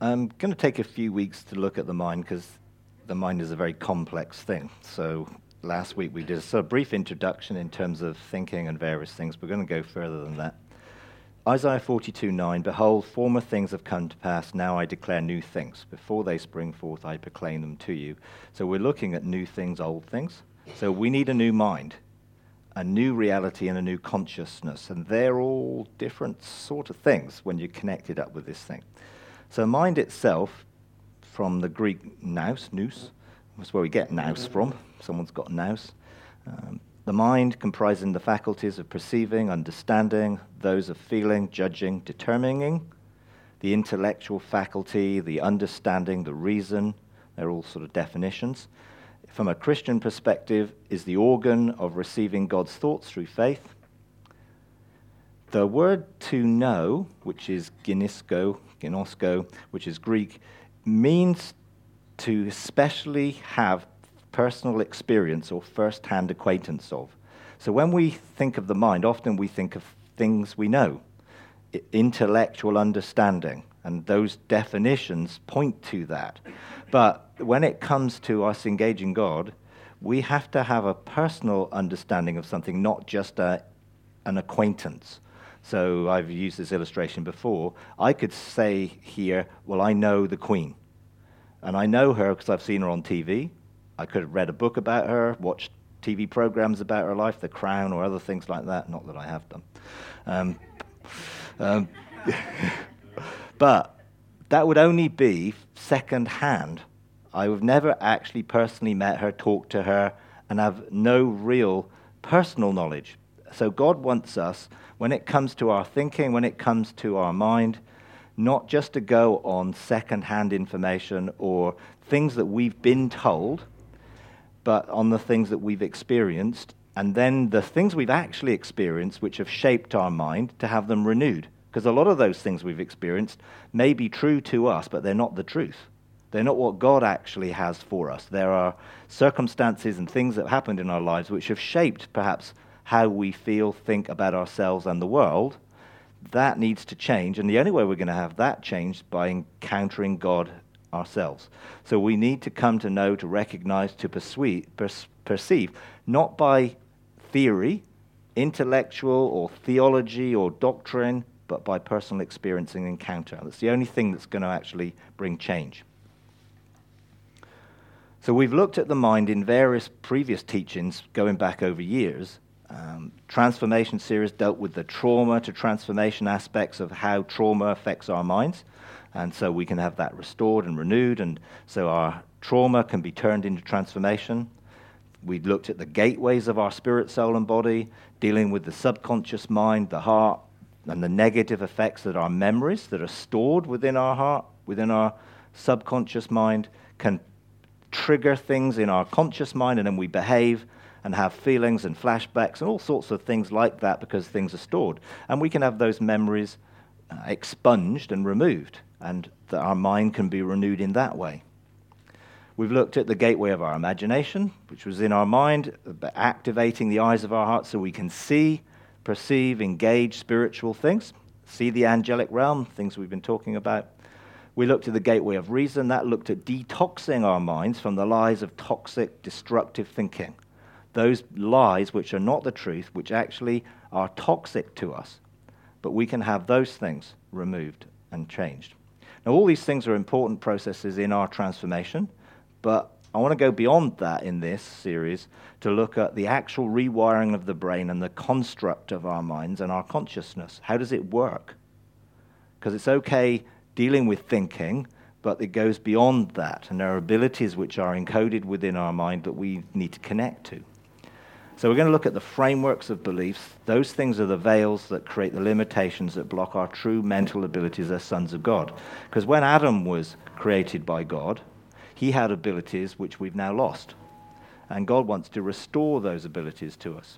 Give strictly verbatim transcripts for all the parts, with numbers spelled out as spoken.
I'm going to take a few weeks to look at the mind because the mind is a very complex thing. So last week we did a sort of brief introduction in terms of thinking and various things. We're going to go further than that. Isaiah forty-two nine, behold, former things have come to pass, now I declare new things. Before they spring forth, I proclaim them to you. So we're looking at new things, old things. So we need a new mind, a new reality and a new consciousness. And they're all different sort of things when you connect it up with this thing. So mind itself, from the Greek nous, nous, that's where we get nous from. Someone's got nous. Um, the mind comprising the faculties of perceiving, understanding, those of feeling, judging, determining, the intellectual faculty, the understanding, the reason, they're all sort of definitions. From a Christian perspective, is the organ of receiving God's thoughts through faith. The word to know, which is ginosko, ginosko, which is Greek, means to especially have personal experience or first-hand acquaintance of. So when we think of the mind, often we think of things we know, intellectual understanding, and those definitions point to that. But when it comes to us engaging God, we have to have a personal understanding of something, not just a, an acquaintance. So I've used this illustration before. I could say here, well, I know the Queen. And I know her because I've seen her on T V. I could have read a book about her, watched T V programs about her life, The Crown or other things like that. Not that I have done. Um, um, but that would only be second-hand. I have never actually personally met her, talked to her, and have no real personal knowledge. So God wants us, when it comes to our thinking, when it comes to our mind, not just to go on second-hand information or things that we've been told, but on the things that we've experienced, and then the things we've actually experienced, which have shaped our mind, to have them renewed. Because a lot of those things we've experienced may be true to us, but they're not the truth. They're not what God actually has for us. There are circumstances and things that happened in our lives which have shaped perhaps how we feel, think about ourselves and the world. That needs to change, and the only way we're going to have that changed by encountering God ourselves. So we need to come to know, to recognize, to persuade, per- perceive, not by theory, intellectual or theology or doctrine, but by personal experience and encounter. That's the only thing that's going to actually bring change. So we've looked at the mind in various previous teachings going back over years. Um, transformation series dealt with the trauma to transformation aspects of how trauma affects our minds. And so we can have that restored and renewed. And so our trauma can be turned into transformation. We looked at the gateways of our spirit, soul, and body, dealing with the subconscious mind, the heart, and the negative effects that our memories that are stored within our heart, within our subconscious mind, can trigger things in our conscious mind, and then we behave and have feelings and flashbacks and all sorts of things like that because things are stored. And we can have those memories uh, expunged and removed, and that our mind can be renewed in that way. We've looked at the gateway of our imagination, which was in our mind, activating the eyes of our heart so we can see, perceive, engage spiritual things, see the angelic realm, things we've been talking about. We looked at the gateway of reason. That looked at detoxing our minds from the lies of toxic, destructive thinking. Those lies which are not the truth, which actually are toxic to us. But we can have those things removed and changed. Now, all these things are important processes in our transformation, but I want to go beyond that in this series to look at the actual rewiring of the brain and the construct of our minds and our consciousness. How does it work? Because it's okay dealing with thinking, but it goes beyond that, and there are abilities which are encoded within our mind that we need to connect to. So we're going to look at the frameworks of beliefs. Those things are the veils that create the limitations that block our true mental abilities as sons of God. Because when Adam was created by God, he had abilities which we've now lost. And God wants to restore those abilities to us.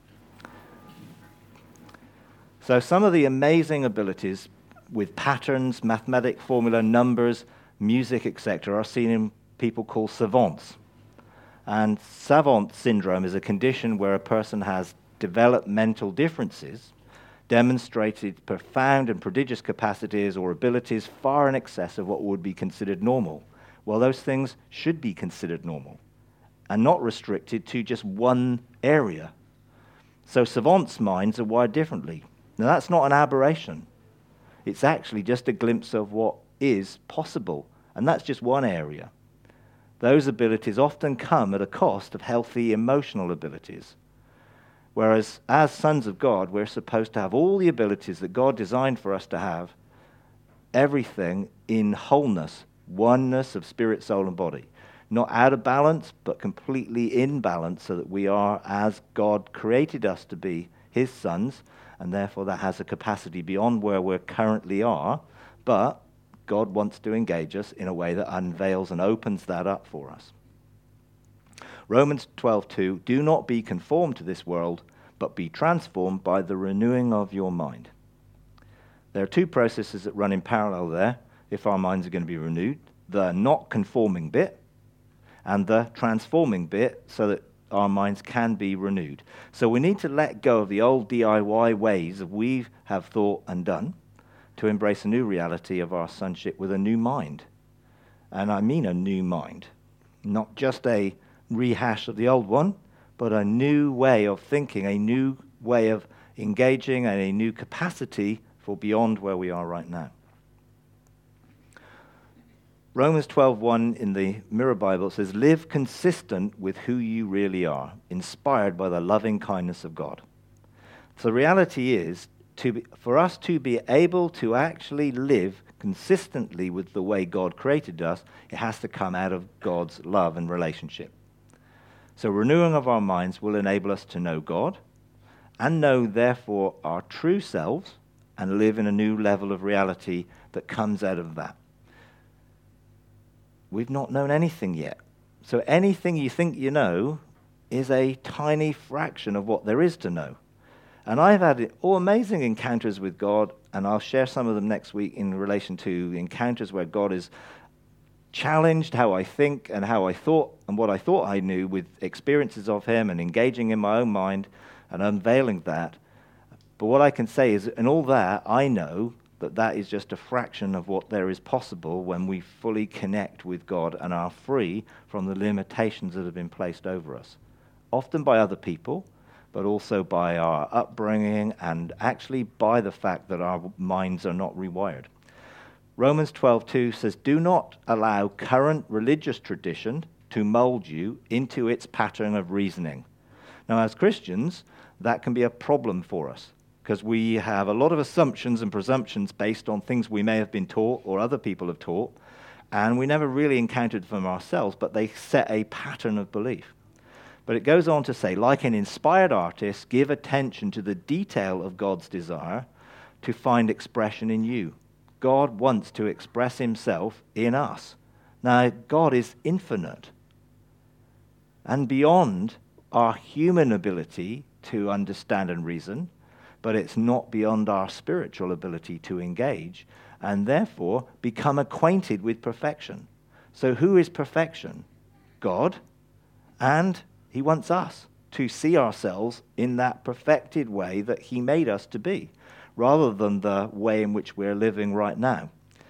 So some of the amazing abilities with patterns, mathematic formula, numbers, music, et cetera, are seen in people called savants. And savant syndrome is a condition where a person has developmental differences demonstrated profound and prodigious capacities or abilities far in excess of what would be considered normal. Well, those things should be considered normal and not restricted to just one area. So savants' minds are wired differently. Now, that's not an aberration. It's actually just a glimpse of what is possible, and that's just one area. Those abilities often come at a cost of healthy emotional abilities. Whereas as sons of God, we're supposed to have all the abilities that God designed for us to have, everything in wholeness, oneness of spirit, soul, and body. Not out of balance, but completely in balance, so that we are as God created us to be, his sons, and therefore that has a capacity beyond where we currently are, but God wants to engage us in a way that unveils and opens that up for us. Romans twelve two, do not be conformed to this world, but be transformed by the renewing of your mind. There are two processes that run in parallel there, if our minds are going to be renewed. The not conforming bit, and the transforming bit, so that our minds can be renewed. So we need to let go of the old D I Y ways of we have thought and done to embrace a new reality of our sonship with a new mind. And I mean a new mind, not just a rehash of the old one, but a new way of thinking, a new way of engaging, and a new capacity for beyond where we are right now. Romans twelve one in the Mirror Bible says, live consistent with who you really are, inspired by the loving kindness of God. So the reality is, to be, for us to be able to actually live consistently with the way God created us, it has to come out of God's love and relationship. So renewing of our minds will enable us to know God and know, therefore, our true selves and live in a new level of reality that comes out of that. We've not known anything yet. So anything you think you know is a tiny fraction of what there is to know. And I've had all amazing encounters with God, and I'll share some of them next week in relation to encounters where God is challenged how I think and how I thought and what I thought I knew with experiences of him and engaging in my own mind and unveiling that. But what I can say is, in all that, I know that that is just a fraction of what there is possible when we fully connect with God and are free from the limitations that have been placed over us, often by other people, but also by our upbringing and actually by the fact that our minds are not rewired. Romans twelve two says, do not allow current religious tradition to mold you into its pattern of reasoning. Now, as Christians, that can be a problem for us, because we have a lot of assumptions and presumptions based on things we may have been taught or other people have taught, and we never really encountered them ourselves, but they set a pattern of belief. But it goes on to say, like an inspired artist, give attention to the detail of God's desire to find expression in you. God wants to express himself in us. Now, God is infinite and beyond our human ability to understand and reason, but it's not beyond our spiritual ability to engage and therefore become acquainted with perfection. So who is perfection? God, and he wants us to see ourselves in that perfected way that he made us to be, rather than the way in which we're living right now.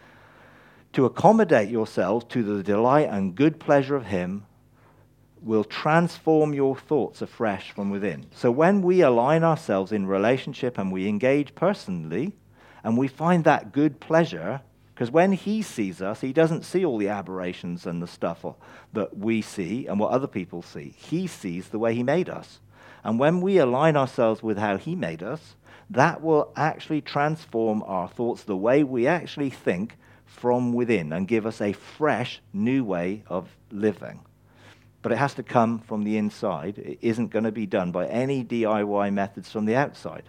To accommodate yourselves to the delight and good pleasure of him will transform your thoughts afresh from within. So when we align ourselves in relationship and we engage personally, and we find that good pleasure, because when he sees us, he doesn't see all the aberrations and the stuff that we see and what other people see. He sees the way he made us. And when we align ourselves with how he made us, that will actually transform our thoughts, the way we actually think, from within, and give us a fresh, new way of living. But it has to come from the inside. It isn't going to be done by any D I Y methods from the outside.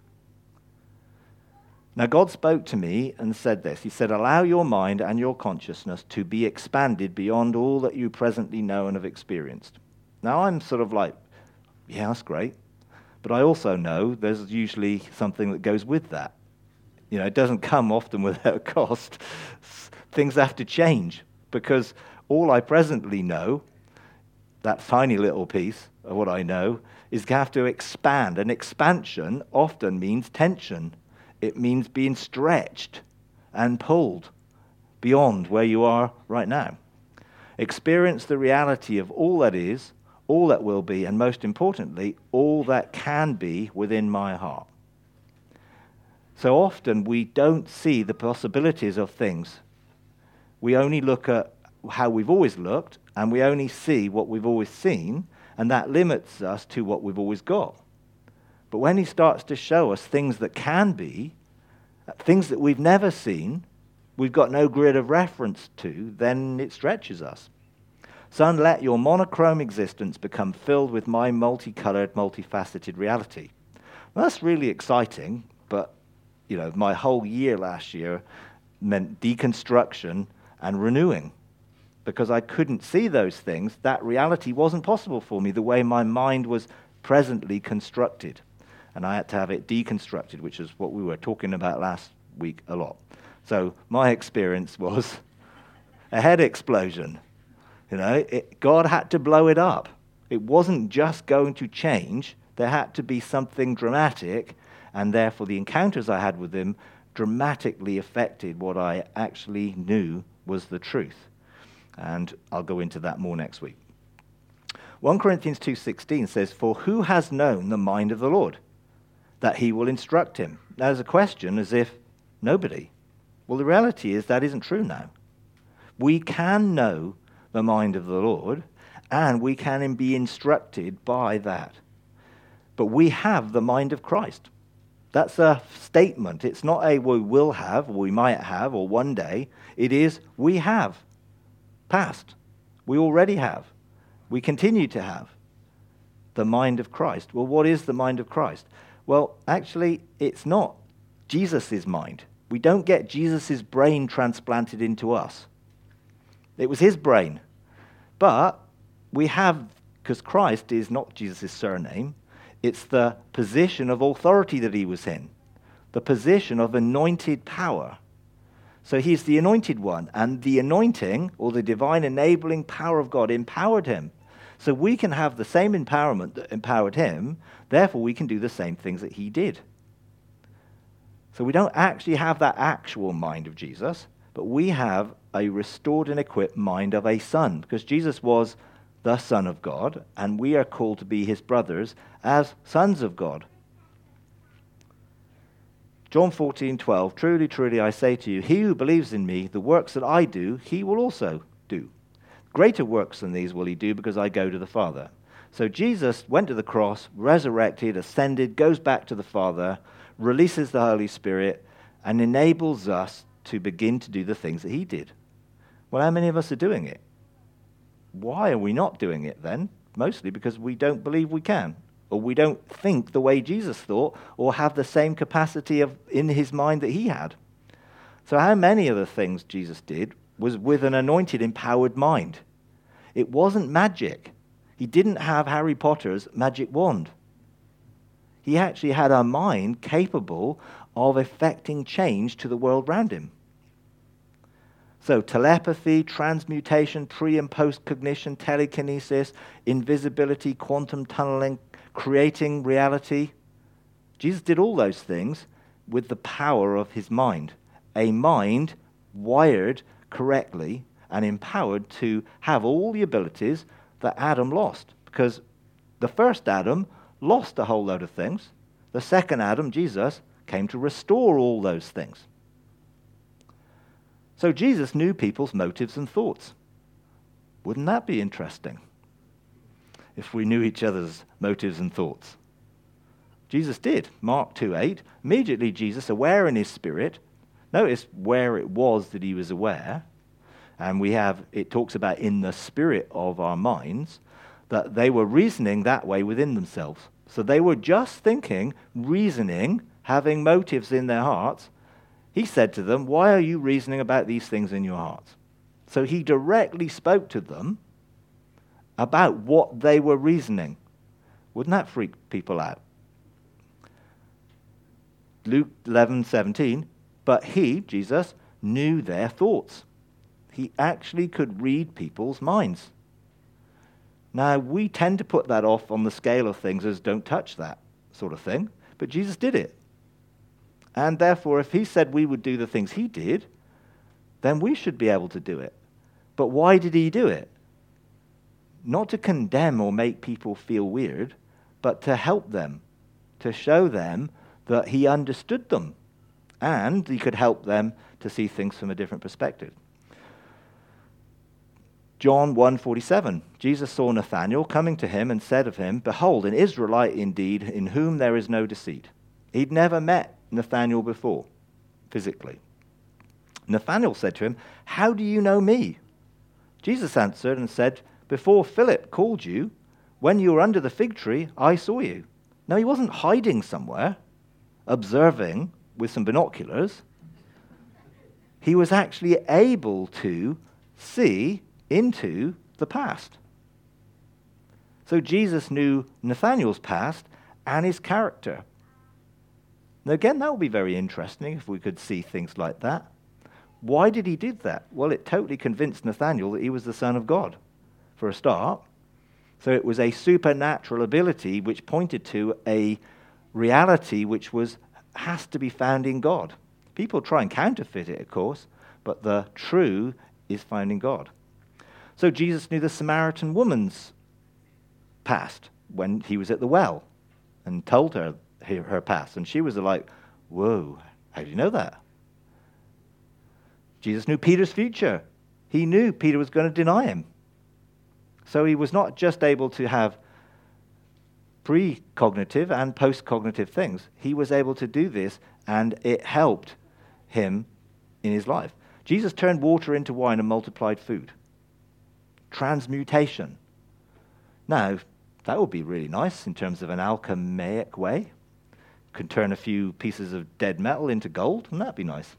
Now, God spoke to me and said this. He said, allow your mind and your consciousness to be expanded beyond all that you presently know and have experienced. Now, I'm sort of like, yeah, that's great. But I also know there's usually something that goes with that. You know, it doesn't come often without cost. Things have to change, because all I presently know, that tiny little piece of what I know, is to have to expand. And expansion often means tension. It means being stretched and pulled beyond where you are right now. Experience the reality of all that is, all that will be, and most importantly, all that can be within my heart. So often we don't see the possibilities of things. We only look at how we've always looked, and we only see what we've always seen, and that limits us to what we've always got. But when he starts to show us things that can be, things that we've never seen, we've got no grid of reference to, then it stretches us. Son, let your monochrome existence become filled with my multicolored, multifaceted reality. Well, that's really exciting, but you know, my whole year last year meant deconstruction and renewing. Because I couldn't see those things, that reality wasn't possible for me the way my mind was presently constructed. And I had to have it deconstructed, which is what we were talking about last week a lot. So my experience was a head explosion. You know, it, God had to blow it up. It wasn't just going to change. There had to be something dramatic, and therefore the encounters I had with him dramatically affected what I actually knew was the truth. And I'll go into that more next week. First Corinthians two sixteen says, "For who has known the mind of the Lord, that he will instruct him?" Now, there's a question as if nobody. Well, the reality is that isn't true now. We can know the mind of the Lord, and we can be instructed by that. But we have the mind of Christ. That's a statement. It's not a we will have, or we might have, or one day. It is we have. Past. We already have. We continue to have the mind of Christ. Well, what is the mind of Christ? Well, actually, it's not Jesus' mind. We don't get Jesus' brain transplanted into us. It was his brain. But we have, because Christ is not Jesus' surname, it's the position of authority that he was in, the position of anointed power. So he's the anointed one, and the anointing, or the divine enabling power of God, empowered him. So we can have the same empowerment that empowered him, therefore we can do the same things that he did. So we don't actually have that actual mind of Jesus, but we have a restored and equipped mind of a son, because Jesus was the Son of God, and we are called to be his brothers as sons of God. John fourteen twelve, "Truly, truly, I say to you, he who believes in me, the works that I do, he will also do. Greater works than these will he do, because I go to the Father." So Jesus went to the cross, resurrected, ascended, goes back to the Father, releases the Holy Spirit, and enables us to begin to do the things that he did. Well, how many of us are doing it? Why are we not doing it then? Mostly because we don't believe we can. Or we don't think the way Jesus thought, or have the same capacity of in his mind that he had. So how many of the things Jesus did was with an anointed, empowered mind? It wasn't magic. He didn't have Harry Potter's magic wand. He actually had a mind capable of effecting change to the world around him. So telepathy, transmutation, pre- and post-cognition, telekinesis, invisibility, quantum tunneling, creating reality. Jesus did all those things with the power of his mind. A mind wired correctly and empowered to have all the abilities that Adam lost. Because the first Adam lost a whole load of things. The second Adam, Jesus, came to restore all those things. So Jesus knew people's motives and thoughts. Wouldn't that be interesting? If we knew each other's motives and thoughts. Jesus did. Mark two eight. Immediately Jesus, aware in his spirit, notice where it was that he was aware, and we have, it talks about in the spirit of our minds, that they were reasoning that way within themselves. So they were just thinking, reasoning, having motives in their hearts. He said to them, "Why are you reasoning about these things in your hearts?" So he directly spoke to them about what they were reasoning. Wouldn't that freak people out? Luke eleven seventeen, but he, Jesus, knew their thoughts. He actually could read people's minds. Now, we tend to put that off on the scale of things as don't touch that sort of thing, but Jesus did it. And therefore, if he said we would do the things he did, then we should be able to do it. But why did he do it? Not to condemn or make people feel weird, but to help them, to show them that he understood them, and he could help them to see things from a different perspective. John one forty-seven, Jesus saw Nathanael coming to him and said of him, "Behold, an Israelite indeed, in whom there is no deceit." He'd never met Nathanael before, physically. Nathanael said to him, "How do you know me?" Jesus answered and said, "Before Philip called you, when you were under the fig tree, I saw you." Now, he wasn't hiding somewhere, observing with some binoculars. He was actually able to see into the past. So Jesus knew Nathanael's past and his character. Now again, that would be very interesting if we could see things like that. Why did he do that? Well, it totally convinced Nathanael that he was the Son of God, for a start. So it was a supernatural ability which pointed to a reality which was has to be found in God. People try and counterfeit it, of course, but the true is found in God. So Jesus knew the Samaritan woman's past when he was at the well and told her her, her past. And she was like, "Whoa, how do you know that?" Jesus knew Peter's future. He knew Peter was going to deny him. So he was not just able to have pre-cognitive and post-cognitive things. He was able to do this, and it helped him in his life. Jesus turned water into wine and multiplied food. Transmutation. Now, that would be really nice in terms of an alchemaic way. Could turn a few pieces of dead metal into gold, and that'd be nice.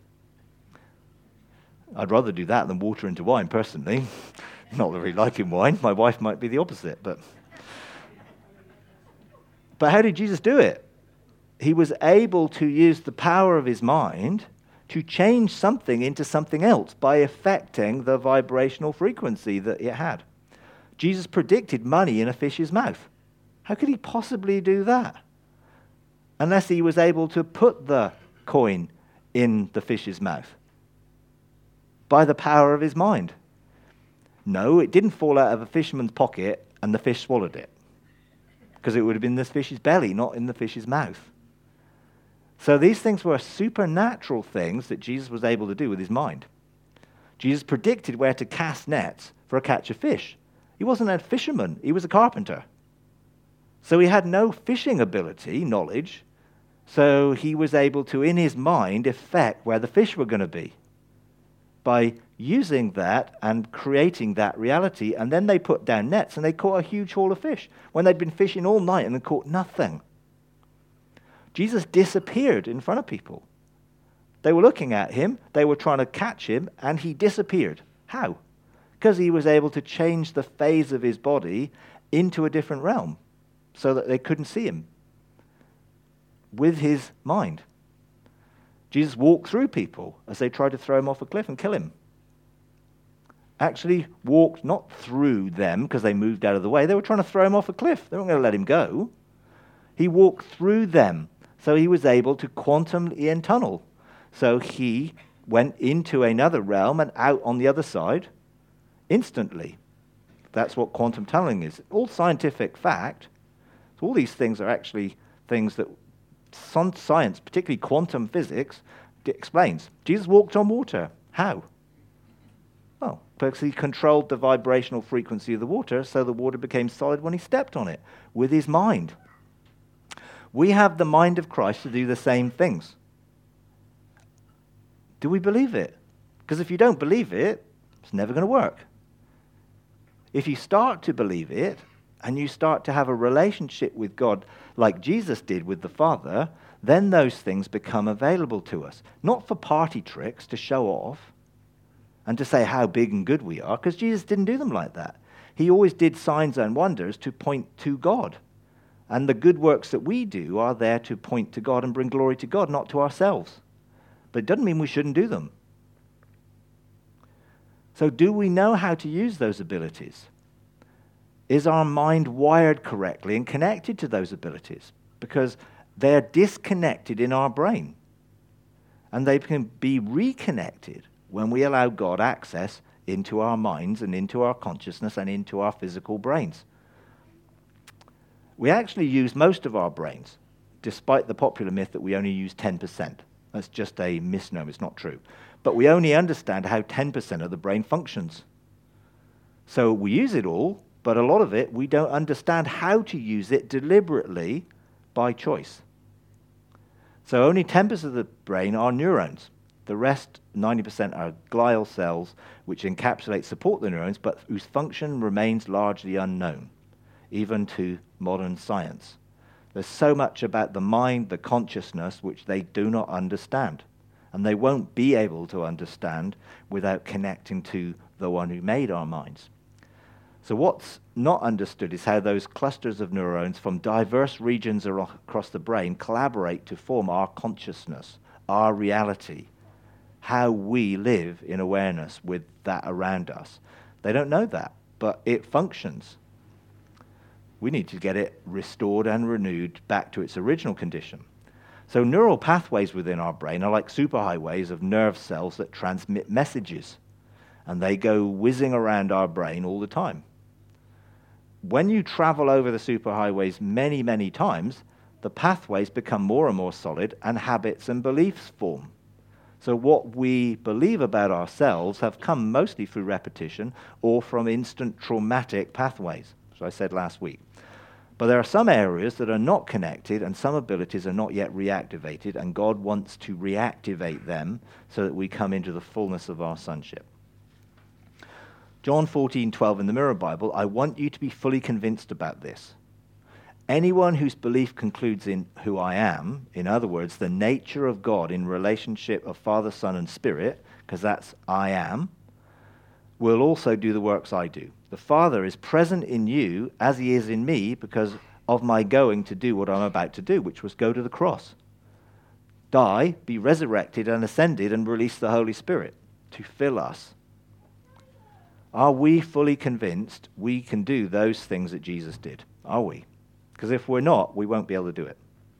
I'd rather do that than water into wine, personally. Not really liking wine. My wife might be the opposite, but... But how did Jesus do it? He was able to use the power of his mind to change something into something else by affecting the vibrational frequency that it had. Jesus predicted money in a fish's mouth. How could he possibly do that? Unless he was able to put the coin in the fish's mouth by the power of his mind. No, it didn't fall out of a fisherman's pocket and the fish swallowed it, because it would have been in the fish's belly, not in the fish's mouth. So these things were supernatural things that Jesus was able to do with his mind. Jesus predicted where to cast nets for a catch of fish. He wasn't a fisherman, he was a carpenter. So he had no fishing ability, knowledge, so he was able to, in his mind, affect where the fish were going to be by using that and creating that reality. And then they put down nets and they caught a huge haul of fish when they'd been fishing all night and they caught nothing. Jesus disappeared in front of people. They were looking at him, they were trying to catch him, and he disappeared. How? Because he was able to change the phase of his body into a different realm so that they couldn't see him with his mind. Jesus walked through people as they tried to throw him off a cliff and kill him. Actually walked not through them because they moved out of the way. They were trying to throw him off a cliff. They weren't going to let him go. He walked through them. So he was able to quantumly tunnel. So he went into another realm and out on the other side instantly. That's what quantum tunneling is. All scientific fact. So all these things are actually things that science, particularly quantum physics, explains. Jesus walked on water. How? Well, because he controlled the vibrational frequency of the water, so the water became solid when he stepped on it with his mind. We have the mind of Christ to do the same things. Do we believe it? Because if you don't believe it, it's never going to work. If you start to believe it, and you start to have a relationship with God like Jesus did with the Father, then those things become available to us. Not for party tricks to show off and to say how big and good we are, because Jesus didn't do them like that. He always did signs and wonders to point to God. And the good works that we do are there to point to God and bring glory to God, not to ourselves. But it doesn't mean we shouldn't do them. So do we know how to use those abilities? Is our mind wired correctly and connected to those abilities? Because they're disconnected in our brain. And they can be reconnected when we allow God access into our minds and into our consciousness and into our physical brains. We actually use most of our brains, despite the popular myth that we only use ten percent. That's just a misnomer, it's not true. But we only understand how ten percent of the brain functions. So we use it all, but a lot of it, we don't understand how to use it deliberately by choice. So only ten percent of the brain are neurons. The rest, ninety percent, are glial cells, which encapsulate, support the neurons, but whose function remains largely unknown, even to modern science. There's so much about the mind, the consciousness, which they do not understand. And they won't be able to understand without connecting to the one who made our minds. So what's not understood is how those clusters of neurons from diverse regions across the brain collaborate to form our consciousness, our reality, how we live in awareness with that around us. They don't know that, but it functions. We need to get it restored and renewed back to its original condition. So neural pathways within our brain are like superhighways of nerve cells that transmit messages, and they go whizzing around our brain all the time. When you travel over the superhighways many, many times, the pathways become more and more solid and habits and beliefs form. So what we believe about ourselves have come mostly through repetition or from instant traumatic pathways, as I said last week. But there are some areas that are not connected and some abilities are not yet reactivated, and God wants to reactivate them so that we come into the fullness of our sonship. John fourteen twelve in the Mirror Bible, I want you to be fully convinced about this. Anyone whose belief concludes in who I am, in other words, the nature of God in relationship of Father, Son, and Spirit, because that's I am, will also do the works I do. The Father is present in you as he is in me because of my going to do what I'm about to do, which was go to the cross. Die, be resurrected and ascended and release the Holy Spirit to fill us. Are we fully convinced we can do those things that Jesus did? Are we? Because if we're not, we won't be able to do it.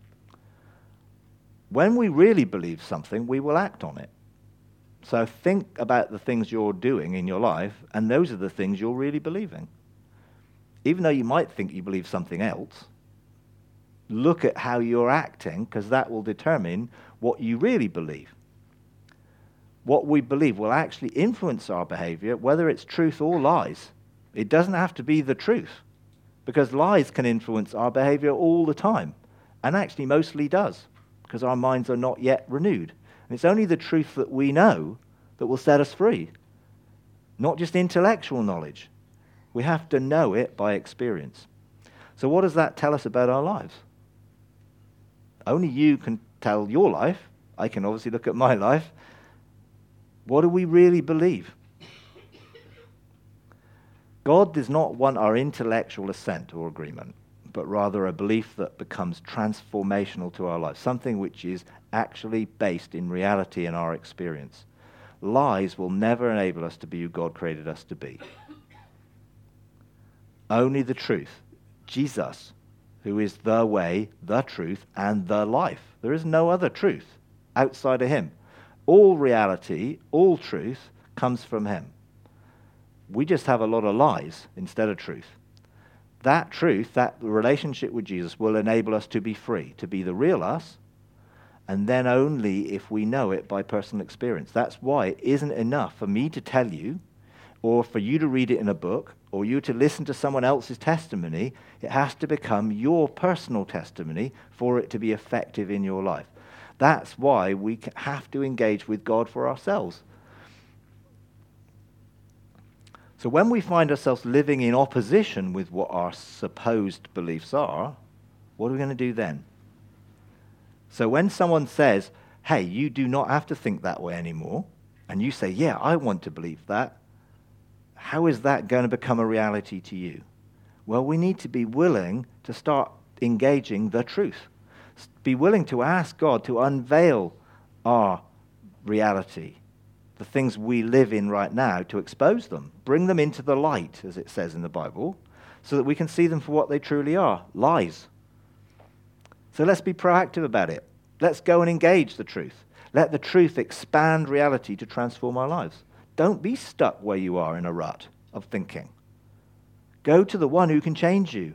When we really believe something, we will act on it. So think about the things you're doing in your life, and those are the things you're really believing. Even though you might think you believe something else, look at how you're acting, because that will determine what you really believe. What we believe will actually influence our behavior, whether it's truth or lies. It doesn't have to be the truth, because lies can influence our behavior all the time, and actually mostly does, because our minds are not yet renewed. And it's only the truth that we know that will set us free, not just intellectual knowledge. We have to know it by experience. So what does that tell us about our lives? Only you can tell your life. I can obviously look at my life. What do we really believe? God does not want our intellectual assent or agreement, but rather a belief that becomes transformational to our life, something which is actually based in reality and our experience. Lies will never enable us to be who God created us to be. Only the truth, Jesus, who is the way, the truth, and the life. There is no other truth outside of him. All reality, all truth comes from him. We just have a lot of lies instead of truth. That truth, that relationship with Jesus will enable us to be free, to be the real us, and then only if we know it by personal experience. That's why it isn't enough for me to tell you, or for you to read it in a book, or you to listen to someone else's testimony. It has to become your personal testimony for it to be effective in your life. That's why we have to engage with God for ourselves. So when we find ourselves living in opposition with what our supposed beliefs are, what are we going to do then? So when someone says, hey, you do not have to think that way anymore, and you say, yeah, I want to believe that, how is that going to become a reality to you? Well, we need to be willing to start engaging the truth. Be willing to ask God to unveil our reality, the things we live in right now, to expose them. Bring them into the light, as it says in the Bible, so that we can see them for what they truly are, lies. So let's be proactive about it. Let's go and engage the truth. Let the truth expand reality to transform our lives. Don't be stuck where you are in a rut of thinking. Go to the one who can change you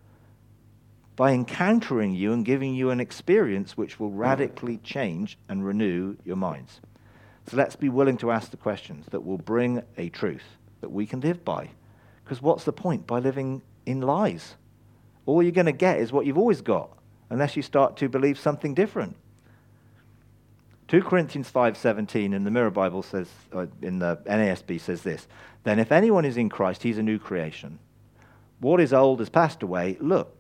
by encountering you and giving you an experience which will radically change and renew your minds. So let's be willing to ask the questions that will bring a truth that we can live by. Because what's the point by living in lies? All you're going to get is what you've always got, unless you start to believe something different. Second Corinthians five seventeen in the Mirror Bible says, uh, in the N A S B says this, "Then if anyone is in Christ, he's a new creation. What is old has passed away. Look,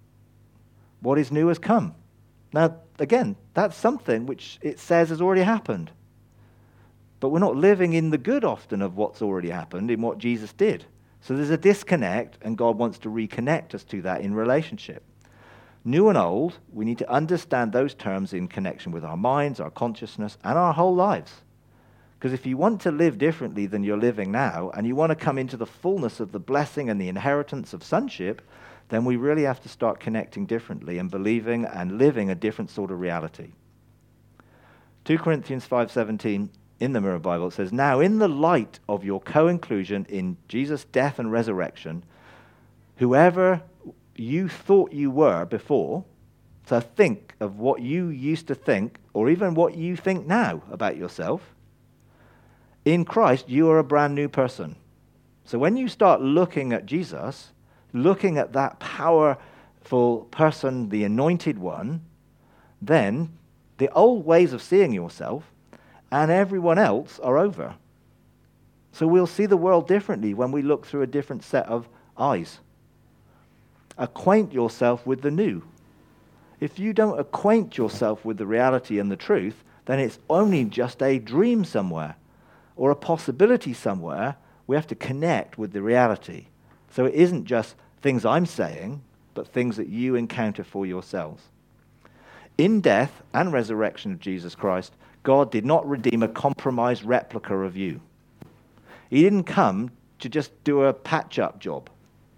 what is new has come." Now, again, that's something which it says has already happened. But we're not living in the good often of what's already happened, in what Jesus did. So there's a disconnect, and God wants to reconnect us to that in relationship. New and old, we need to understand those terms in connection with our minds, our consciousness, and our whole lives. Because if you want to live differently than you're living now, and you want to come into the fullness of the blessing and the inheritance of sonship, then we really have to start connecting differently and believing and living a different sort of reality. Second Corinthians five seventeen in the Mirror Bible, it says, "Now in the light of your co-inclusion in Jesus' death and resurrection, whoever you thought you were before," so think of what you used to think, or even what you think now about yourself, "in Christ you are a brand new person." So when you start looking at Jesus, looking at that powerful person, the anointed one, then the old ways of seeing yourself and everyone else are over. So we'll see the world differently when we look through a different set of eyes. Acquaint yourself with the new. If you don't acquaint yourself with the reality and the truth, then it's only just a dream somewhere or a possibility somewhere. We have to connect with the reality. So it isn't just things I'm saying, but things that you encounter for yourselves. In death and resurrection of Jesus Christ, God did not redeem a compromised replica of you. He didn't come to just do a patch-up job.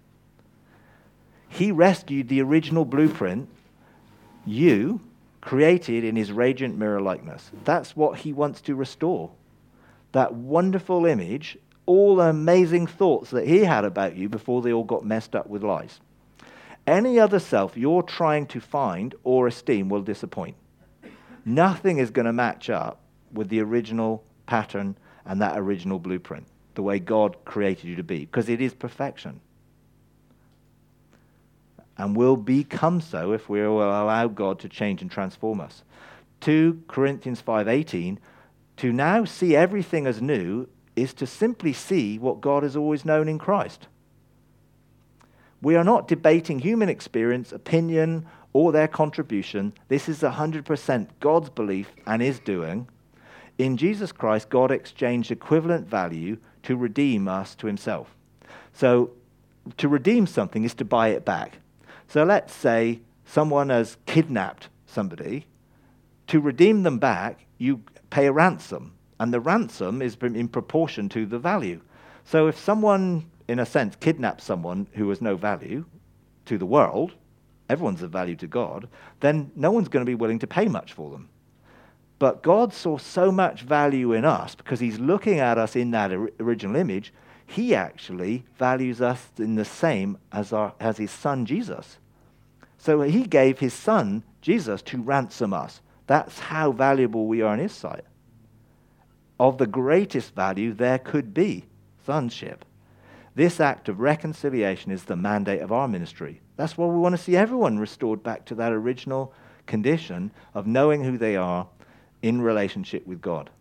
He rescued the original blueprint, you, created in his radiant mirror likeness. That's what he wants to restore. That wonderful image, all the amazing thoughts that he had about you before they all got messed up with lies. Any other self you're trying to find or esteem will disappoint. Nothing is going to match up with the original pattern and that original blueprint, the way God created you to be, because it is perfection. And will become so if we will allow God to change and transform us. Second Corinthians five eighteen, to now see everything as new is to simply see what God has always known in Christ. We are not debating human experience, opinion, or their contribution. This is one hundred percent God's belief and his doing. In Jesus Christ, God exchanged equivalent value to redeem us to himself. So to redeem something is to buy it back. So let's say someone has kidnapped somebody. To redeem them back, you pay a ransom, and the ransom is in proportion to the value. So if someone, in a sense, kidnaps someone who has no value to the world, everyone's of value to God, then no one's going to be willing to pay much for them. But God saw so much value in us because he's looking at us in that original image. He actually values us in the same as, our, as his son, Jesus. So he gave his son, Jesus, to ransom us. That's how valuable we are in his sight. Of the greatest value there could be, sonship. This act of reconciliation is the mandate of our ministry. That's why we want to see everyone restored back to that original condition of knowing who they are in relationship with God.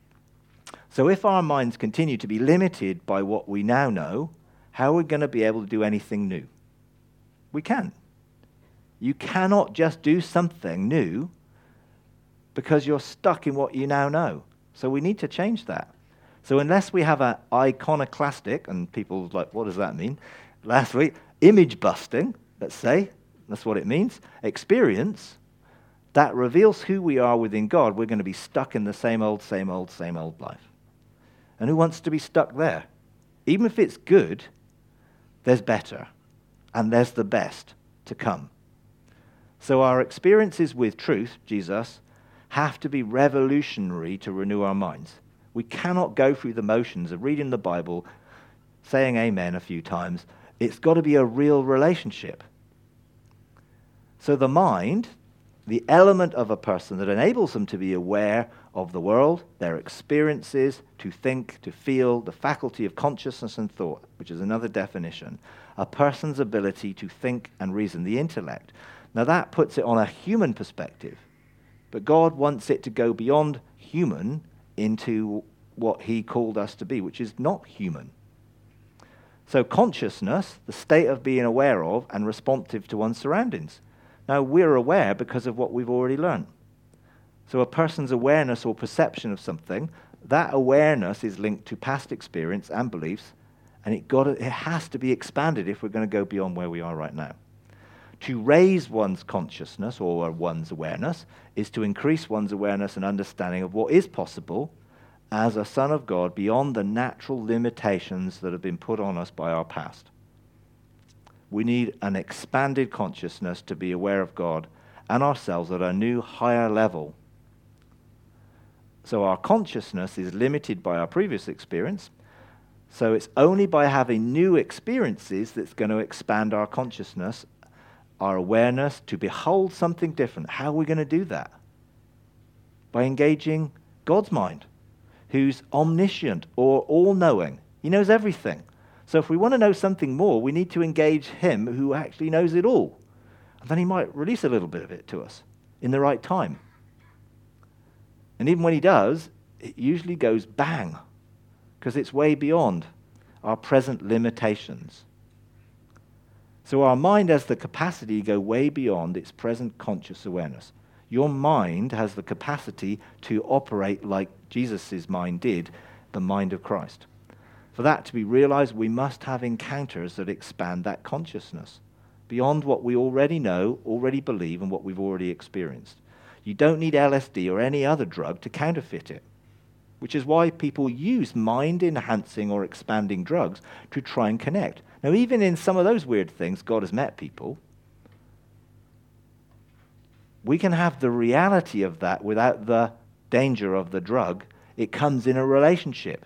So if our minds continue to be limited by what we now know, how are we going to be able to do anything new? We can't. You cannot just do something new because you're stuck in what you now know. So we need to change that. So unless we have an iconoclastic, and people like, what does that mean? Last week, image busting, let's say, that's what it means, experience that reveals who we are within God, we're going to be stuck in the same old, same old, same old life. And who wants to be stuck there? Even if it's good, there's better. and there's the best to come. So our experiences with truth, Jesus, have to be revolutionary to renew our minds. We cannot go through the motions of reading the Bible, saying amen a few times. It's got to be a real relationship. So the mind, the element of a person that enables them to be aware of the world, their experiences, to think, to feel, the faculty of consciousness and thought, which is another definition, a person's ability to think and reason, the intellect. Now that puts it on a human perspective, but God wants it to go beyond human into what he called us to be, which is not human. So consciousness, the state of being aware of and responsive to one's surroundings. Now we're aware because of what we've already learned. So a person's awareness or perception of something, that awareness is linked to past experience and beliefs, and it got it has to be expanded if we're going to go beyond where we are right now. To raise one's consciousness or one's awareness is to increase one's awareness and understanding of what is possible as a son of God beyond the natural limitations that have been put on us by our past. We need an expanded consciousness to be aware of God and ourselves at a new, higher level. So our consciousness is limited by our previous experience. So it's only by having new experiences that's going to expand our consciousness, our awareness, to behold something different. How are we going to do that? By engaging God's mind, who's omniscient or all-knowing. He knows everything. So if we want to know something more, we need to engage him who actually knows it all. And then he might release a little bit of it to us in the right time. And even when he does, it usually goes bang, because it's way beyond our present limitations. So our mind has the capacity to go way beyond its present conscious awareness. Your mind has the capacity to operate like Jesus' mind did, the mind of Christ. For that to be realized, we must have encounters that expand that consciousness beyond what we already know, already believe, and what we've already experienced. You don't need L S D or any other drug to counterfeit it, which is why people use mind-enhancing or expanding drugs to try and connect. Now, even in some of those weird things, God has met people. We can have the reality of that without the danger of the drug. It comes in a relationship.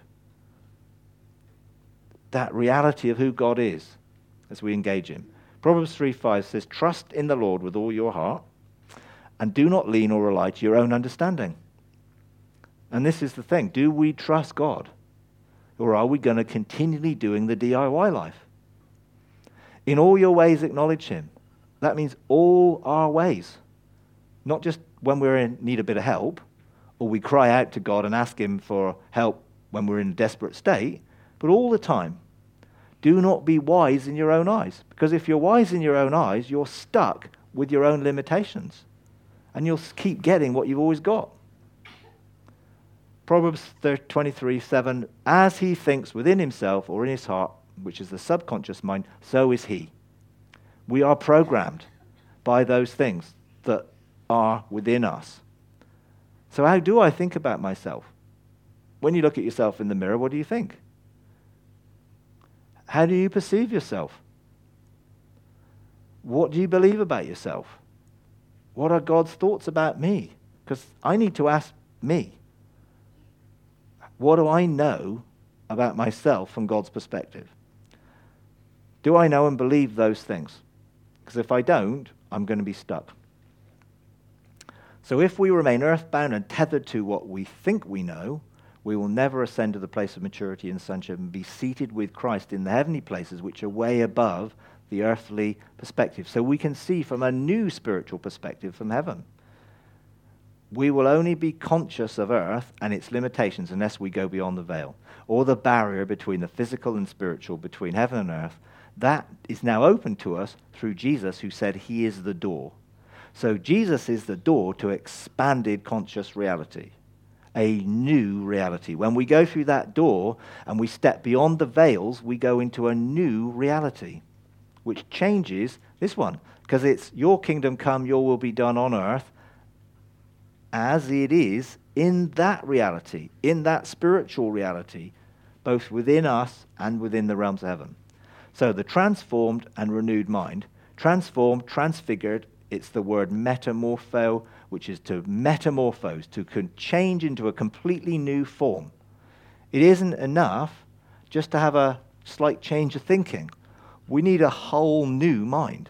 That reality of who God is as we engage him. Proverbs three five says, "Trust in the Lord with all your heart, and do not lean or rely to your own understanding." And this is the thing. Do we trust God? Or are we going to continually doing the D I Y life? In all your ways acknowledge him. That means all our ways. Not just when we're in need a bit of help, or we cry out to God and ask him for help when we're in a desperate state, but all the time. Do not be wise in your own eyes. Because if you're wise in your own eyes, you're stuck with your own limitations. And you'll keep getting what you've always got. Proverbs twenty-three seven, "As he thinks within himself or in his heart," which is the subconscious mind, "so is he." We are programmed by those things that are within us. So how do I think about myself? When you look at yourself in the mirror, what do you think? How do you perceive yourself? What do you believe about yourself? What are God's thoughts about me? Because I need to ask me. What do I know about myself from God's perspective? Do I know and believe those things? Because if I don't, I'm going to be stuck. So if we remain earthbound and tethered to what we think we know, we will never ascend to the place of maturity and sonship and be seated with Christ in the heavenly places, which are way above the earthly perspective. So we can see from a new spiritual perspective from heaven. We will only be conscious of earth and its limitations unless we go beyond the veil, or the barrier between the physical and spiritual, between heaven and earth. That is now open to us through Jesus, who said he is the door. So Jesus is the door to expanded conscious reality, a new reality. When we go through that door and we step beyond the veils, we go into a new reality, which changes this one, because it's your kingdom come, your will be done on earth, as it is in that reality, in that spiritual reality, both within us and within the realms of heaven. So the transformed and renewed mind, transformed, transfigured, it's the word metamorpho, which is to metamorphose, to con- change into a completely new form. It isn't enough just to have a slight change of thinking. We need a whole new mind.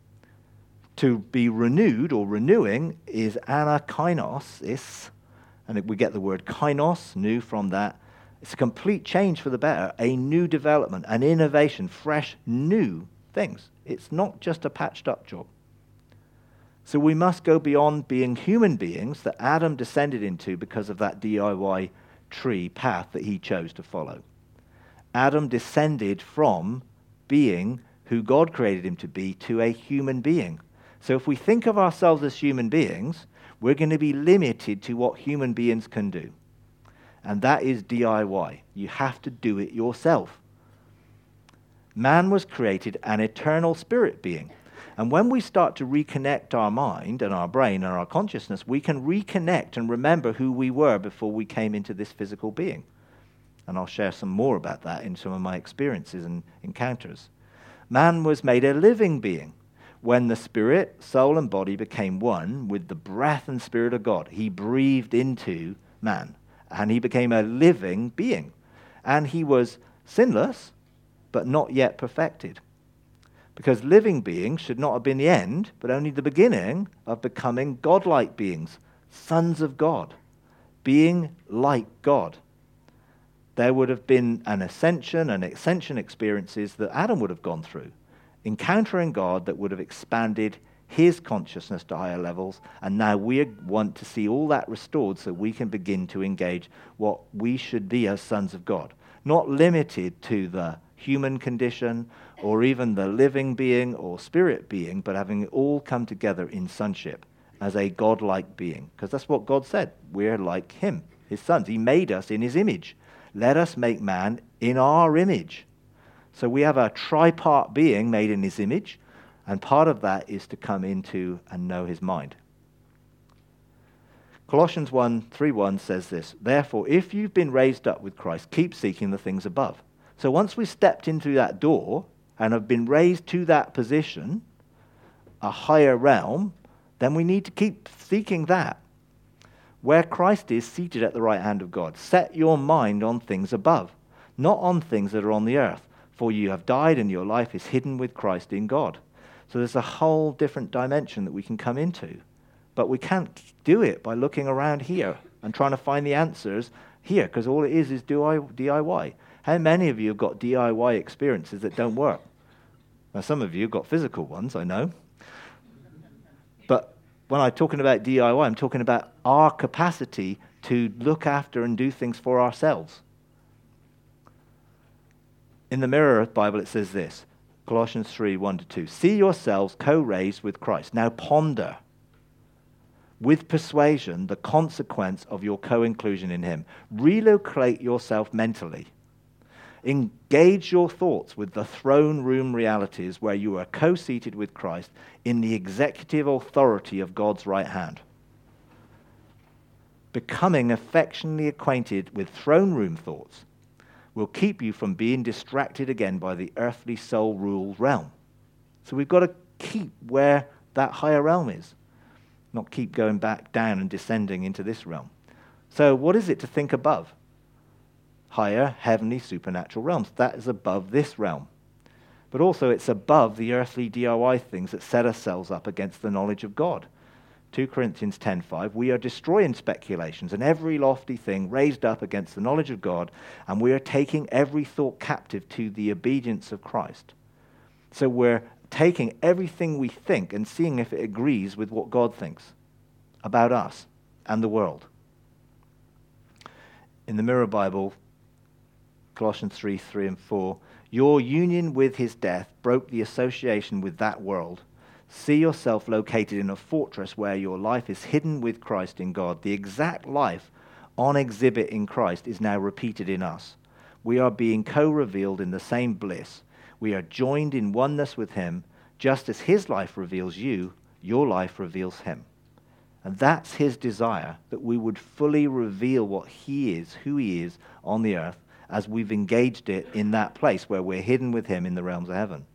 To be renewed or renewing is anakainos, and we get the word kainos, new, from that. It's a complete change for the better, a new development, an innovation, fresh, new things. It's not just a patched up job. So we must go beyond being human beings that Adam descended into because of that D I Y tree path that he chose to follow. Adam descended from being who God created him to be to a human being. So if we think of ourselves as human beings, we're going to be limited to what human beings can do. And that is D I Y. You have to do it yourself. Man was created an eternal spirit being. And when we start to reconnect our mind and our brain and our consciousness, we can reconnect and remember who we were before we came into this physical being. And I'll share some more about that in some of my experiences and encounters. Man was made a living being. When the spirit, soul, and body became one with the breath and spirit of God, he breathed into man, and he became a living being. And he was sinless, but not yet perfected. Because living beings should not have been the end, but only the beginning of becoming godlike beings, sons of God, being like God. There would have been an ascension and ascension experiences that Adam would have gone through, encountering God that would have expanded his consciousness to higher levels, and now we want to see all that restored so we can begin to engage what we should be as sons of God, not limited to the human condition or even the living being or spirit being, but having it all come together in sonship as a godlike being, because that's what God said. We're like him, his sons. He made us in his image. Let us make man in our image. So we have a tripart being made in his image, and part of that is to come into and know his mind. Colossians one, three one says this, "Therefore, if you've been raised up with Christ, keep seeking the things above." So once we stepped into that door and have been raised to that position, a higher realm, then we need to keep seeking that. Where Christ is seated at the right hand of God. Set your mind on things above, not on things that are on the earth. For you have died and your life is hidden with Christ in God. So there's a whole different dimension that we can come into. But we can't do it by looking around here and trying to find the answers here, because all it is is D I Y. How many of you have got D I Y experiences that don't work? Now, some of you have got physical ones, I know. But when I'm talking about D I Y, I'm talking about our capacity to look after and do things for ourselves. In the Mirror Bible, it says this, Colossians three, one to two. "See yourselves co-raised with Christ. Now ponder with persuasion the consequence of your co-inclusion in him. Relocate yourself mentally. Engage your thoughts with the throne room realities where you are co-seated with Christ in the executive authority of God's right hand. Becoming affectionately acquainted with throne room thoughts will keep you from being distracted again by the earthly soul ruled realm." So we've got to keep where that higher realm is, not keep going back down and descending into this realm. So what is it to think above? Higher, heavenly, supernatural realms. That is above this realm. But also it's above the earthly D I Y things that set ourselves up against the knowledge of God. Second Corinthians ten five, "We are destroying speculations and every lofty thing raised up against the knowledge of God, and we are taking every thought captive to the obedience of Christ." So we're taking everything we think and seeing if it agrees with what God thinks about us and the world. In the Mirror Bible, Colossians three, three and four, "Your union with his death broke the association with that world. See yourself located in a fortress where your life is hidden with Christ in God. The exact life on exhibit in Christ is now repeated in us. We are being co-revealed in the same bliss. We are joined in oneness with him. Just as his life reveals you, your life reveals him." And that's his desire, that we would fully reveal what he is, who he is on the earth, as we've engaged it in that place where we're hidden with him in the realms of heaven.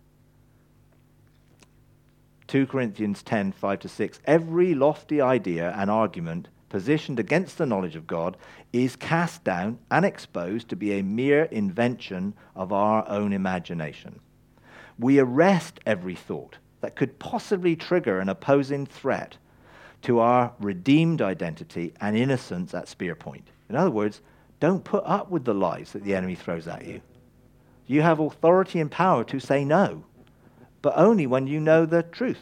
Second Corinthians ten, five to six, every lofty idea and argument positioned against the knowledge of God is cast down and exposed to be a mere invention of our own imagination. We arrest every thought that could possibly trigger an opposing threat to our redeemed identity and innocence at spear point. In other words, don't put up with the lies that the enemy throws at you. You have authority and power to say no, but only when you know the truth.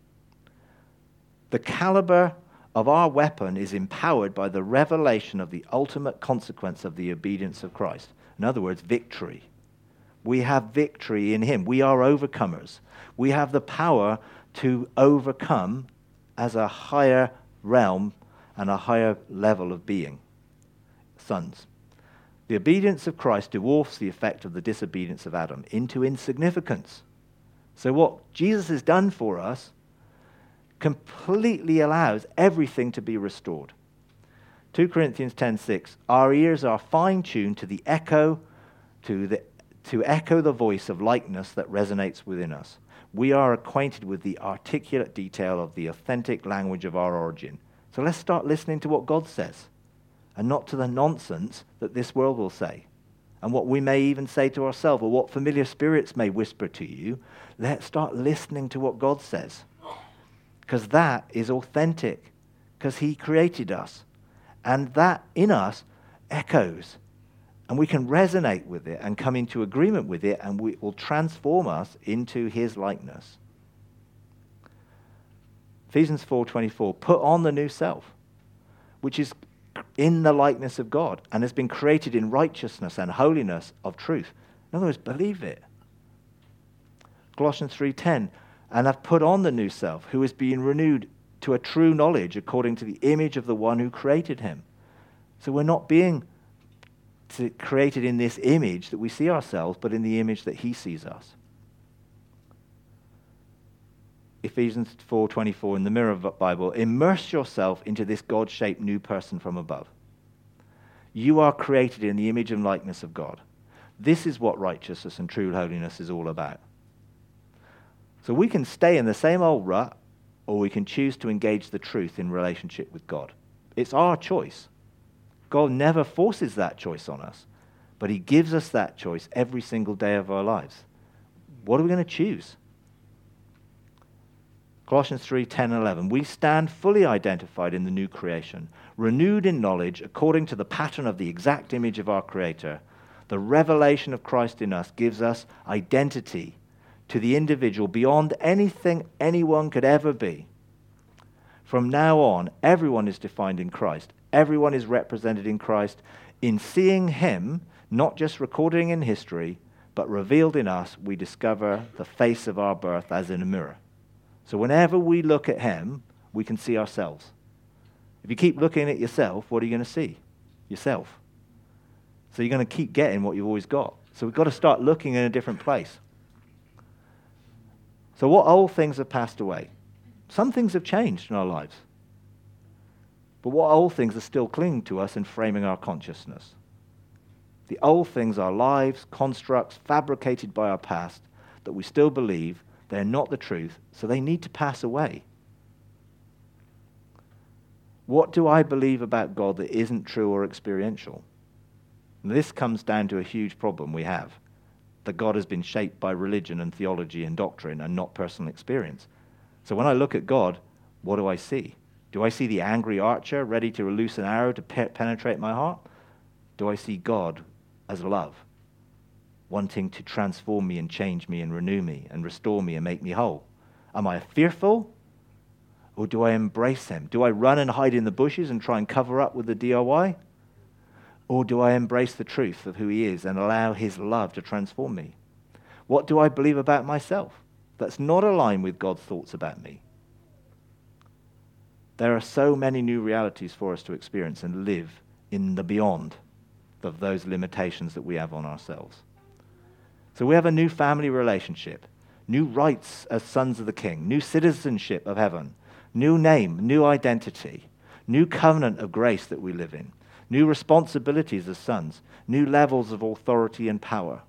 The caliber of our weapon is empowered by the revelation of the ultimate consequence of the obedience of Christ. In other words, victory. We have victory in him. We are overcomers. We have the power to overcome as a higher realm and a higher level of being. Sons. The obedience of Christ dwarfs the effect of the disobedience of Adam into insignificance. So what Jesus has done for us completely allows everything to be restored. Second Corinthians ten six, our ears are fine-tuned to the echo, to the to echo the voice of likeness that resonates within us. We are acquainted with the articulate detail of the authentic language of our origin. So let's start listening to what God says, and not to the nonsense that this world will say, and what we may even say to ourselves, or what familiar spirits may whisper to you. Let's start listening to what God says, because that is authentic, because he created us, and that in us echoes, and we can resonate with it and come into agreement with it, and it will transform us into his likeness. Ephesians four twenty-four, put on the new self, which is in the likeness of God and has been created in righteousness and holiness of truth. In other words, believe it. Colossians three ten, and have put on the new self, who is being renewed to a true knowledge according to the image of the one who created him. So we're not being to, created in this image that we see ourselves, but in the image that he sees us. Ephesians four twenty-four in the Mirror Bible, immerse yourself into this God-shaped new person from above. You are created in the image and likeness of God. This is what righteousness and true holiness is all about. So we can stay in the same old rut, or we can choose to engage the truth in relationship with God. It's our choice. God never forces that choice on us, but he gives us that choice every single day of our lives. What are we going to choose? Colossians three ten and eleven, we stand fully identified in the new creation, renewed in knowledge according to the pattern of the exact image of our Creator. The revelation of Christ in us gives us identity to the individual beyond anything anyone could ever be. From now on, everyone is defined in Christ. Everyone is represented in Christ. In seeing him, not just recording in history, but revealed in us, we discover the face of our birth as in a mirror. So whenever we look at him, we can see ourselves. If you keep looking at yourself, what are you going to see? Yourself. So you're going to keep getting what you've always got. So we've got to start looking in a different place. So what old things have passed away? Some things have changed in our lives. But what old things are still clinging to us and framing our consciousness? The old things are lives, constructs fabricated by our past that we still believe they're not the truth, so they need to pass away. What do I believe about God that isn't true or experiential? And this comes down to a huge problem we have, that God has been shaped by religion and theology and doctrine and not personal experience. So when I look at God, what do I see? Do I see the angry archer ready to release an arrow to pe- penetrate my heart? Do I see God as love, wanting to transform me and change me and renew me and restore me and make me whole? Am I fearful, or do I embrace him? Do I run and hide in the bushes and try and cover up with the D I Y? Or do I embrace the truth of who he is and allow his love to transform me? What do I believe about myself that's not aligned with God's thoughts about me? There are so many new realities for us to experience and live in the beyond of those limitations that we have on ourselves. So we have a new family relationship, new rights as sons of the King, new citizenship of heaven, new name, new identity, new covenant of grace that we live in, new responsibilities as sons, new levels of authority and power.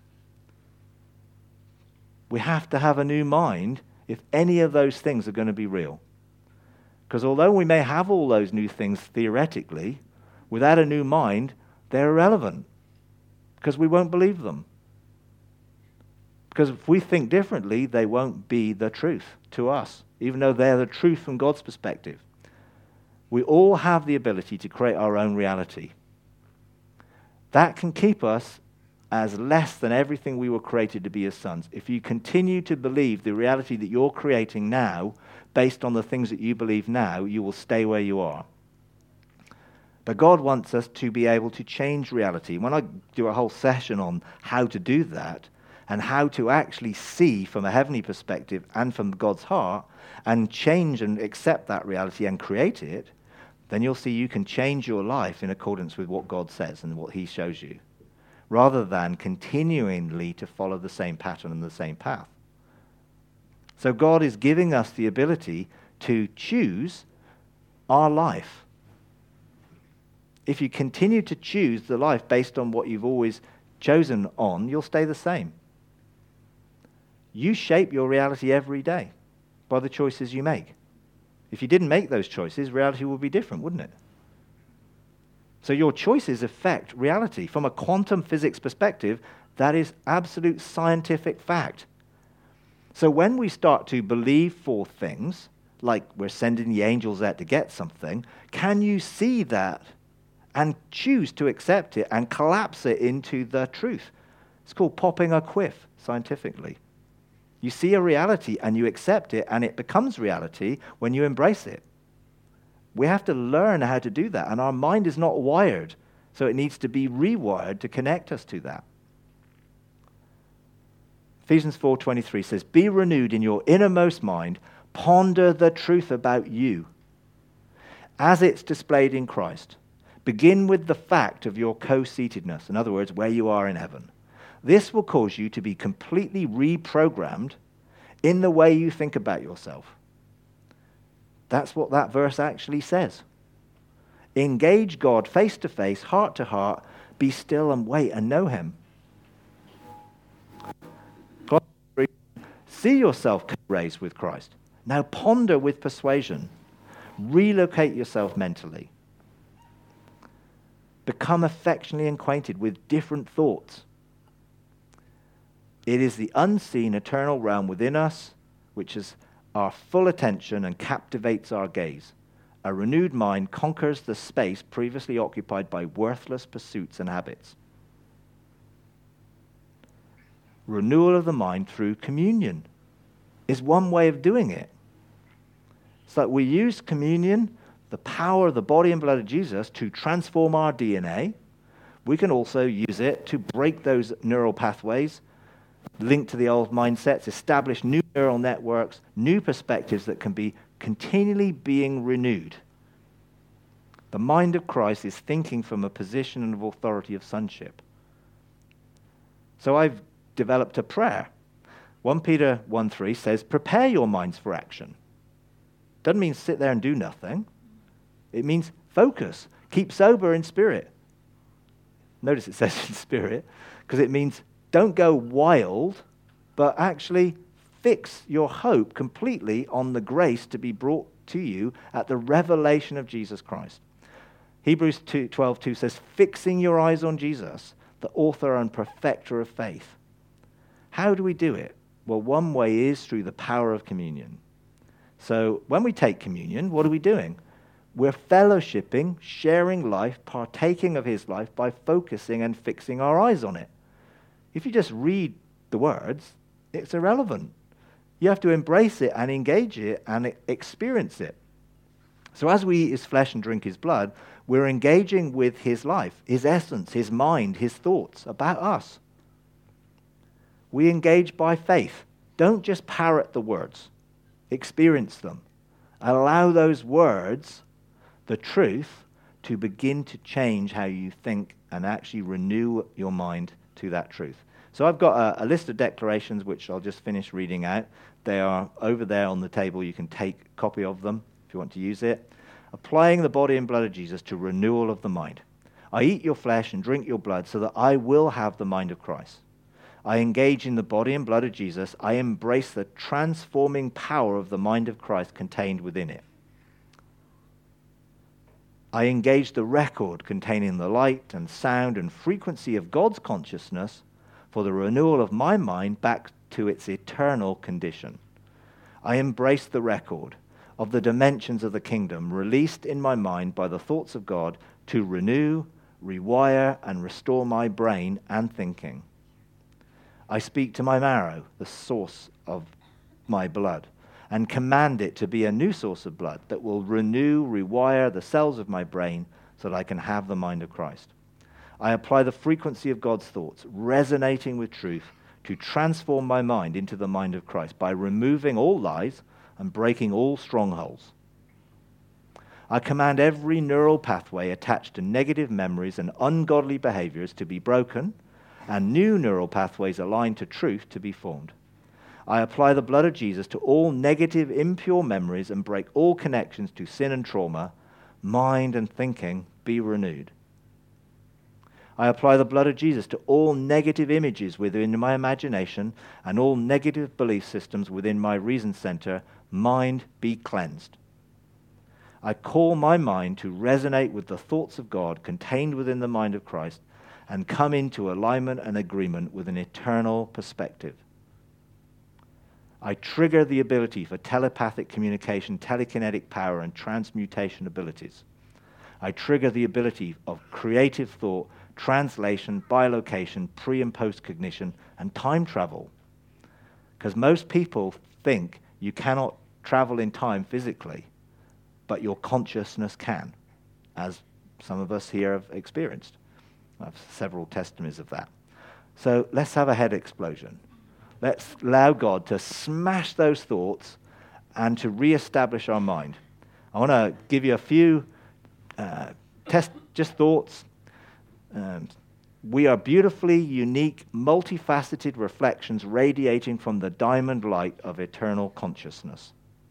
We have to have a new mind if any of those things are going to be real. Because although we may have all those new things theoretically, without a new mind, they're irrelevant. Because we won't believe them. Because if we think differently, they won't be the truth to us, even though they're the truth from God's perspective. We all have the ability to create our own reality. That can keep us as less than everything we were created to be as sons. If you continue to believe the reality that you're creating now, based on the things that you believe now, you will stay where you are. But God wants us to be able to change reality. When I do a whole session on how to do that, and how to actually see from a heavenly perspective and from God's heart, and change and accept that reality and create it, then you'll see you can change your life in accordance with what God says and what he shows you, rather than continually to follow the same pattern and the same path. So God is giving us the ability to choose our life. If you continue to choose the life based on what you've always chosen on, you'll stay the same. You shape your reality every day by the choices you make. If you didn't make those choices, reality would be different, wouldn't it? So your choices affect reality. From a quantum physics perspective, that is absolute scientific fact. So when we start to believe for things, like we're sending the angels out to get something, can you see that and choose to accept it and collapse it into the truth? It's called popping a quiff, scientifically. You see a reality and you accept it, and it becomes reality when you embrace it. We have to learn how to do that, and our mind is not wired, so it needs to be rewired to connect us to that. Ephesians four twenty-three says, "Be renewed in your innermost mind, ponder the truth about you, as it's displayed in Christ. Begin with the fact of your co-seatedness," in other words, where you are in heaven. "This will cause you to be completely reprogrammed in the way you think about yourself." That's what that verse actually says. Engage God face to face, heart to heart, be still and wait and know him. See yourself raised with Christ. Now ponder with persuasion. Relocate yourself mentally. Become affectionately acquainted with different thoughts. It is the unseen eternal realm within us which is our full attention and captivates our gaze. A renewed mind conquers the space previously occupied by worthless pursuits and habits. Renewal of the mind through communion is one way of doing it. It's like we use communion, the power of the body and blood of Jesus, to transform our D N A. We can also use it to break those neural pathways, link to the old mindsets, establish new neural networks, new perspectives that can be continually being renewed. The mind of Christ is thinking from a position of authority of sonship. So I've developed a prayer. First Peter one three says, "Prepare your minds for action." Doesn't mean sit there and do nothing. It means focus. Keep sober in spirit. Notice it says in spirit, because it means don't go wild, but actually fix your hope completely on the grace to be brought to you at the revelation of Jesus Christ. Hebrews twelve two says, "Fixing your eyes on Jesus, the author and perfecter of faith." How do we do it? Well, one way is through the power of communion. So when we take communion, what are we doing? We're fellowshipping, sharing life, partaking of his life by focusing and fixing our eyes on it. If you just read the words, it's irrelevant. You have to embrace it and engage it and experience it. So as we eat his flesh and drink his blood, we're engaging with his life, his essence, his mind, his thoughts about us. We engage by faith. Don't just parrot the words. Experience them. Allow those words, the truth, to begin to change how you think and actually renew your mind to that truth. So I've got a, a list of declarations which I'll just finish reading out. They are over there on the table. You can take a copy of them if you want to use it. Applying the body and blood of Jesus to renewal of the mind. I eat your flesh and drink your blood so that I will have the mind of Christ. I engage in the body and blood of Jesus. I embrace the transforming power of the mind of Christ contained within it. I engage the record containing the light and sound and frequency of God's consciousness for the renewal of my mind back to its eternal condition. I embrace the record of the dimensions of the kingdom released in my mind by the thoughts of God to renew, rewire, and restore my brain and thinking. I speak to my marrow, the source of my blood, and command it to be a new source of blood that will renew, rewire the cells of my brain so that I can have the mind of Christ. I apply the frequency of God's thoughts, resonating with truth, to transform my mind into the mind of Christ by removing all lies and breaking all strongholds. I command every neural pathway attached to negative memories and ungodly behaviors to be broken, and new neural pathways aligned to truth to be formed. I apply the blood of Jesus to all negative, impure memories and break all connections to sin and trauma. Mind and thinking be renewed. I apply the blood of Jesus to all negative images within my imagination and all negative belief systems within my reason center. Mind be cleansed. I call my mind to resonate with the thoughts of God contained within the mind of Christ and come into alignment and agreement with an eternal perspective. I trigger the ability for telepathic communication, telekinetic power, and transmutation abilities. I trigger the ability of creative thought, translation, bilocation, pre- and post-cognition, and time travel. Because most people think you cannot travel in time physically, but your consciousness can, as some of us here have experienced. I have several testimonies of that. So let's have a head explosion. Let's allow God to smash those thoughts and to reestablish our mind. I want to give you a few uh, test, just thoughts. Um, we are beautifully unique, multifaceted reflections radiating from the diamond light of eternal consciousness.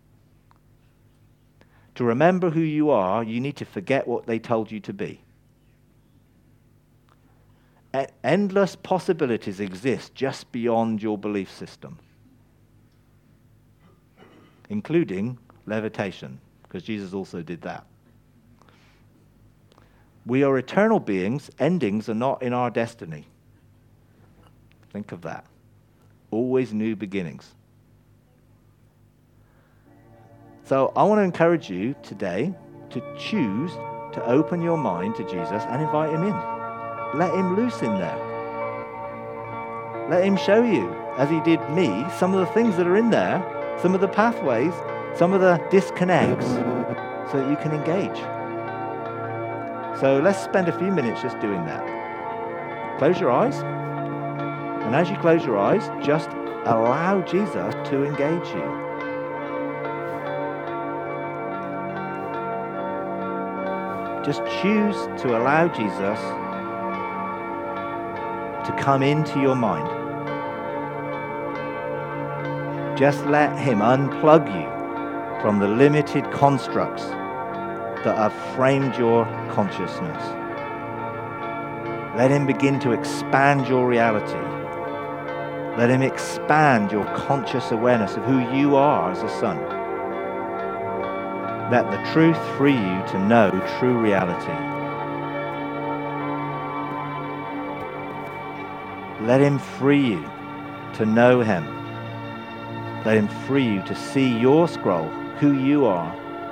To remember who you are, you need to forget what they told you to be. E- endless possibilities exist just beyond your belief system, including levitation, because Jesus also did that. We are eternal beings. Endings are not in our destiny. Think of that. Always new beginnings. So I want to encourage you today to choose to open your mind to Jesus and invite him in. Let him loose in there. Let him show you, as he did me, some of the things that are in there, some of the pathways, some of the disconnects, so that you can engage. So let's spend a few minutes just doing that. Close your eyes. And as you close your eyes, just allow Jesus to engage you. Just choose to allow Jesus to come into your mind. Just let him unplug you from the limited constructs that have framed your consciousness. Let him begin to expand your reality. Let him expand your conscious awareness of who you are as a son. Let the truth free you to know true reality. Let him free you to know him. Let him free you to see your scroll, who you are,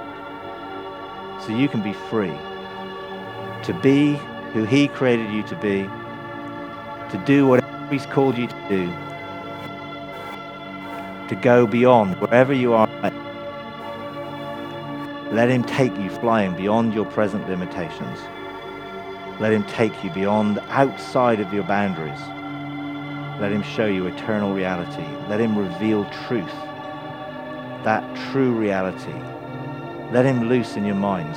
so you can be free to be who he created you to be, to do whatever he's called you to do, to go beyond wherever you are. Let him take you flying beyond your present limitations. Let him take you beyond, outside of your boundaries. Let him show you eternal reality. Let him reveal truth, that true reality. Let him loose in your minds.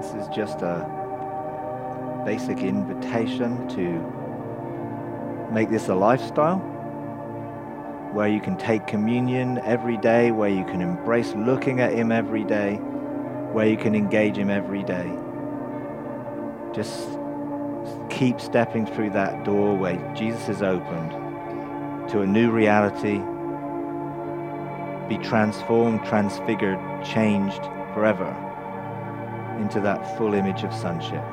This is just a basic invitation to make this a lifestyle where you can take communion every day, where you can embrace looking at him every day, where you can engage him every day. Just keep stepping through that door where Jesus is opened to a new reality. Be transformed, transfigured, changed forever into that full image of sonship.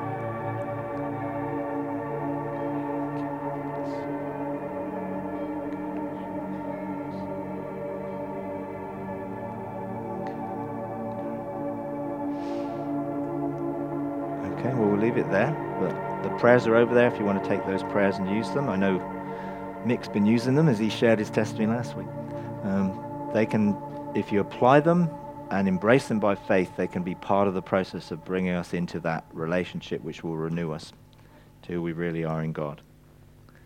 Okay, well, we'll leave it there. But the prayers are over there if you want to take those prayers and use them. I know Mick's been using them as he shared his testimony last week. Um, they can, if you apply them and embrace them by faith, they can be part of the process of bringing us into that relationship which will renew us to who we really are in God.